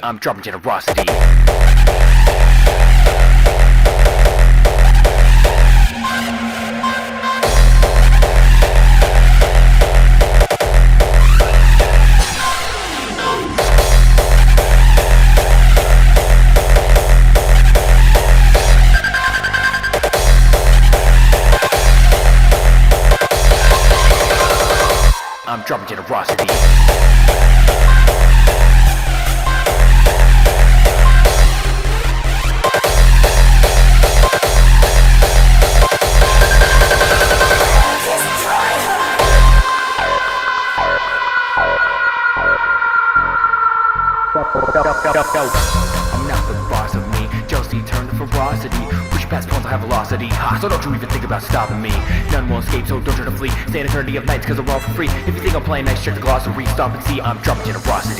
I'm dropping generosity. I'm dropping generosity. I'm not the boss of me. Jealousy turned to ferocity. Push past pawns, I have velocity. Ha, so don't you even think about stopping me. None will escape, so don't try to flee. Stay an eternity of nights, cause I'm all for free. If you think I'm playing nice, check the glossary. Stop and see, I'm dropping generosity.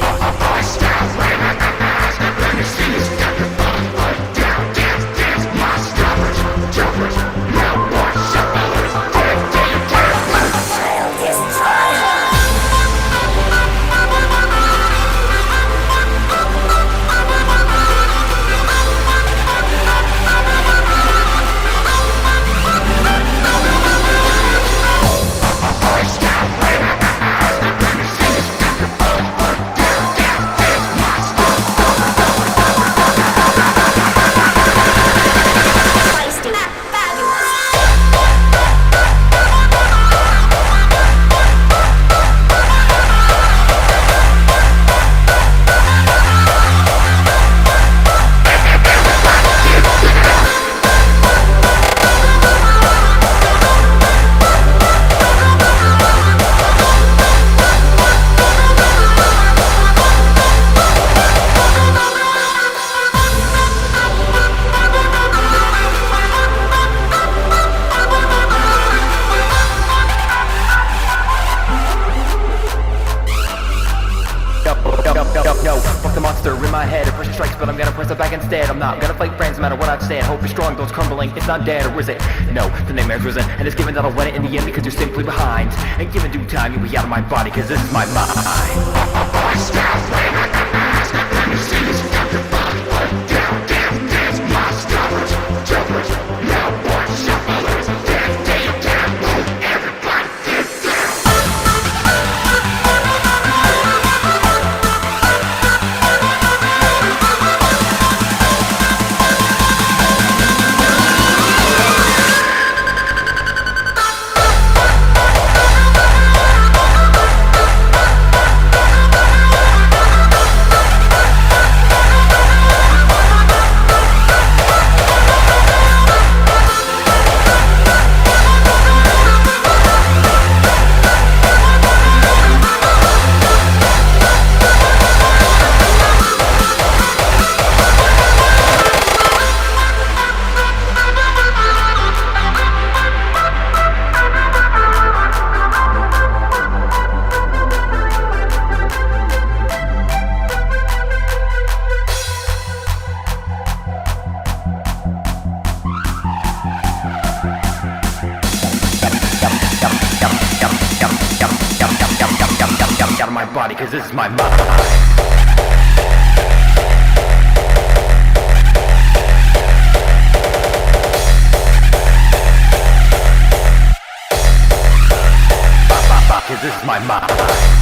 No, fuck the monster in my head. Pressure strikes, but I'm gonna press it back instead. I'm not gonna fight friends no matter what I've said. Hope is strong, though it's crumbling. It's not dead, or is it? No, the nightmare's risen, and it's given that I'll win it in the end because you're simply behind. And given due time, you'll be out of my body, cause this is my out of my body, cause this is my mind. Cause this is my mind.